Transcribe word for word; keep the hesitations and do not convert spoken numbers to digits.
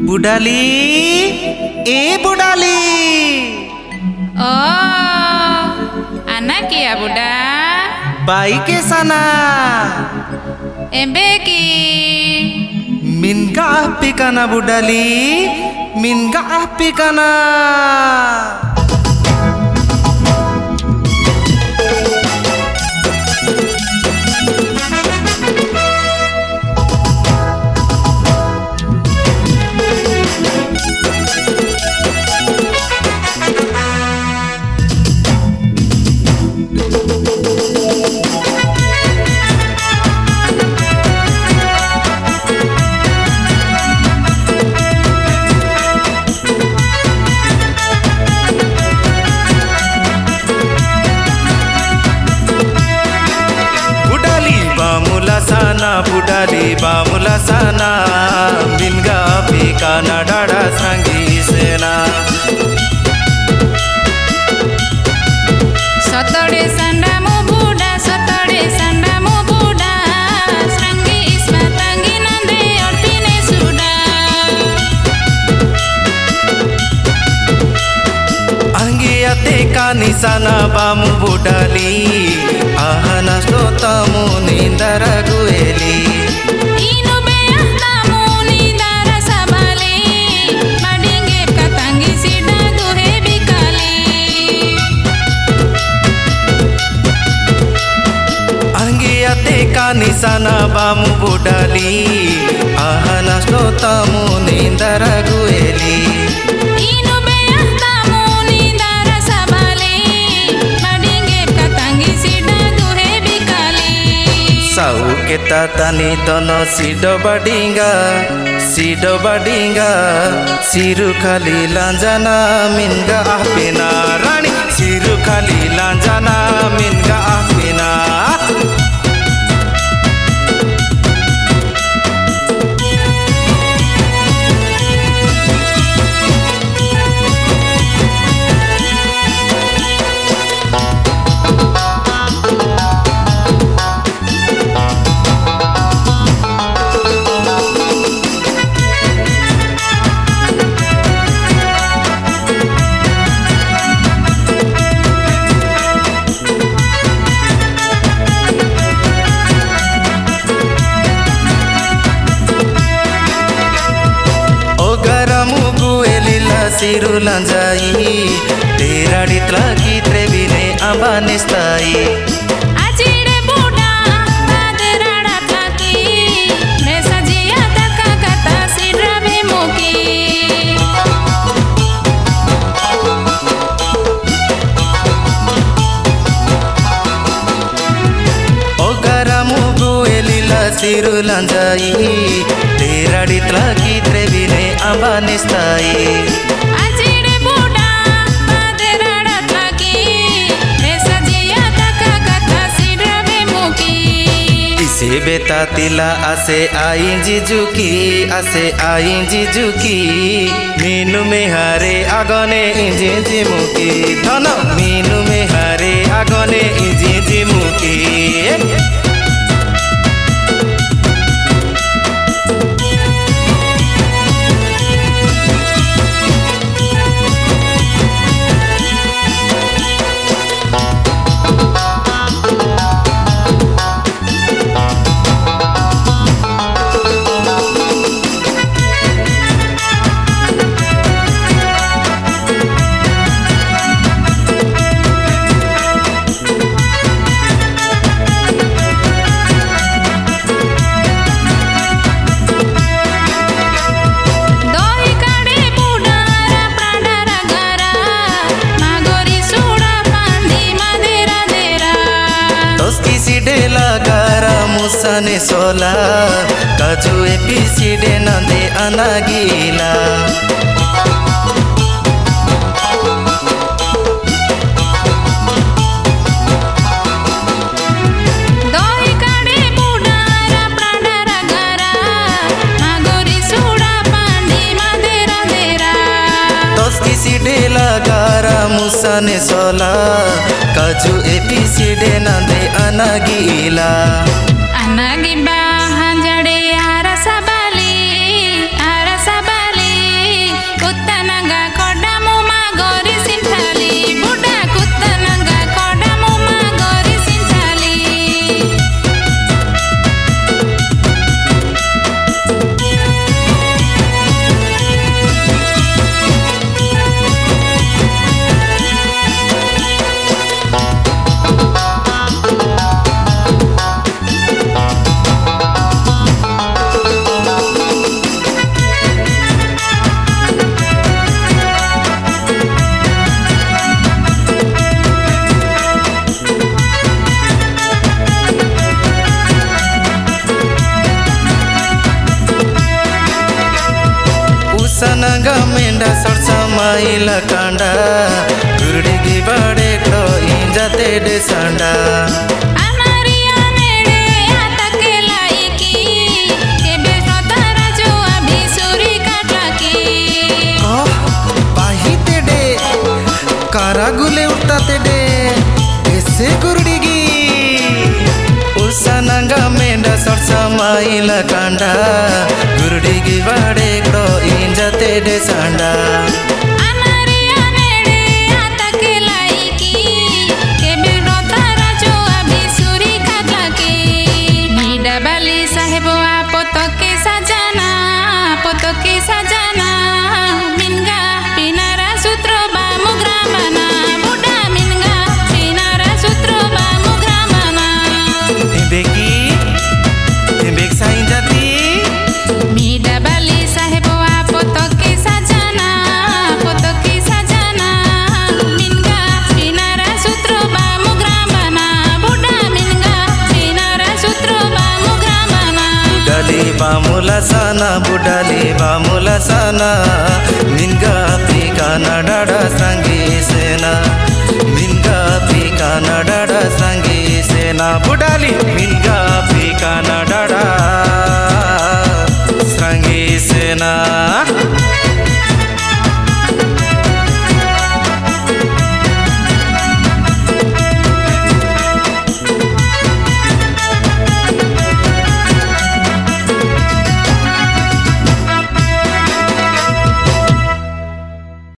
बुडाली ए बुडाली ओ anak ya buda बाई के sana embeki minga pikana budali minga pikana sana budali bamula sana minga pikana dada sangi sena satade sanda mu buda satade sanda mu buda sangi isma tangi nande ortine suda angi ate kani sana bamu budali ahana stotamu nindara gueli inu beahtamu nindara sabali madinge katangi sida guhe bikali angi ate kani sana bamu budali ahana stotamu nindara gueli inu beahtamu nindara sabali madinge katangi sida guhe bikali sau kita tani tono sido badinga sido badinga siru khali lanjana minga apina rani siru khali lanjana minga apina siru lanjai teradi lagi trebine abanestai ajire buda aderada lagi mesajia taka kata sidrabe muki ogaramu guelila siru lanjai teradi lagi trebine abanestai से बेता तिला आसे आई जिजुकी आसे आई जिजुकी मीनू में हारे आगने इंजी जिमुकी धन मीनू में हारे आगने इंजी जिमुकी musane sola kaju episode nande anagila doi kade budara pradara gara magori suda pandi madera dera dos kisi dela gara musane sola kaju episode nande anagila anagi bahan jade arasa bali arasa bali मेंढा Sarsa माइला कांडा गुरडिगी बड़े तो इंजा तेरे सांडा अनारिया नेड़े आता के लायकी के बेटो तारा जो अभी सूरी काटा की बाही तेडे कारा गुले उठता तेडे ऐसे गुरडिगी उसानंगा मेंढा सरसा माइला कांडा गुरडिगी बड़े तो इंजा तेरे सांडा अनारिया नेड़े आता के लायकी के बेटो तारा जो अभी सूरी काटा की मीडा बाली साहेबो पोतो के सजाना पोतो के सजाना मिनगा पिनारा सूत्रो बा मुगरा बना बुढ़ा मिनगा पिनारा सूत्रो बा मुगरा बना बेकी बेक साइन जाती मीडा बाली साहेबो पोतो के सजाना पोतो के सजाना मिनगा पिनारा सूत्रो बा मुगरा बना बुढ़ा मिनगा पिनारा सूत्रो बा मुगरा बना बुडाली बामुला साना बुडाली बामुला साना मिनगा पीका नडाडा संगी सेना मिनगा पीका नडाडा संगी सेना बुडाली मिनगा पीका नडाडा संगी सेना